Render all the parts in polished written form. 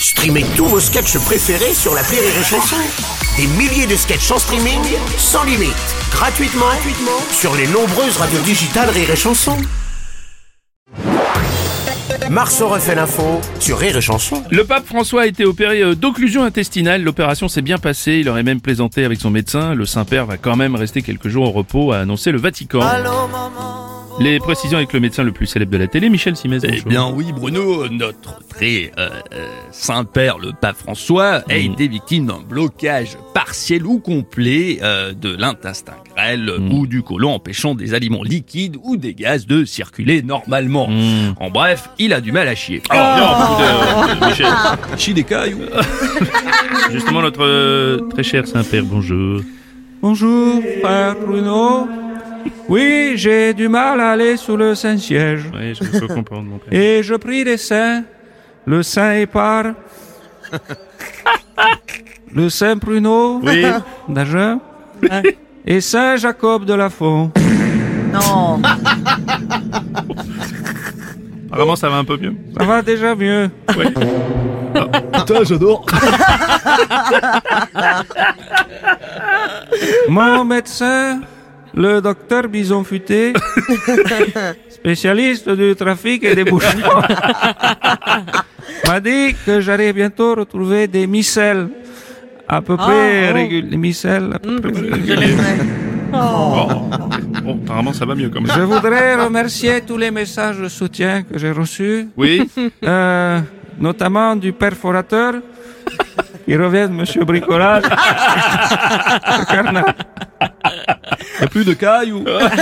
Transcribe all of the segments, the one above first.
Streamez tous vos sketchs préférés sur l'appli Rire et Chanson. Des milliers de sketchs en streaming, sans limite, gratuitement sur les nombreuses radios digitales Rire et Chanson. Marceau refait l'info sur Rire et Chanson. Le pape François a été opéré d'occlusion intestinale. L'opération s'est bien passée. Il aurait même plaisanté avec son médecin. Le Saint-Père va quand même rester quelques jours au repos, a annoncé le Vatican. Les précisions avec le médecin le plus célèbre de la télé, Michel Simès. Eh bien oui, Bruno, notre très Saint-Père, le pape François, a été victime d'un blocage partiel ou complet de l'intestin grêle ou du côlon, empêchant des aliments liquides ou des gaz de circuler normalement. En bref, il a du mal à chier. Michel. Chie des cailloux. Justement, notre très cher Saint-Père, bonjour. Bonjour, frère Bruno. Oui, j'ai du mal à aller sous le Saint-Siège. Oui, je peux comprendre, mon père. Et je prie les saints, le Saint Épar, le Saint Bruno, Oui. d'Agen, et Saint Jacob de la Font. Non. Apparemment, ça va un peu mieux. Ça va déjà mieux. Oui. Putain, j'adore. Mon médecin, le docteur Bison Futé, spécialiste du trafic et des bouchons, m'a dit que j'allais bientôt retrouver des micelles à peu près réguliers. Les micelles à peu près réguliers. Bon, apparemment, ça va mieux quand même. Je voudrais remercier tous les messages de soutien que j'ai reçus, Oui. notamment du perforateur qui revient de Monsieur Bricolage. Carnat. Il n'y a plus de cailloux.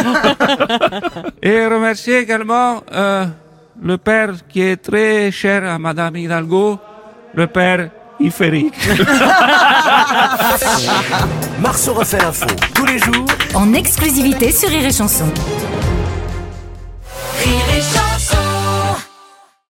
Et remercier également le père qui est très cher à Madame Hidalgo, le père Iférique. Marceau refait l'info tous les jours En exclusivité sur Rire et Chanson.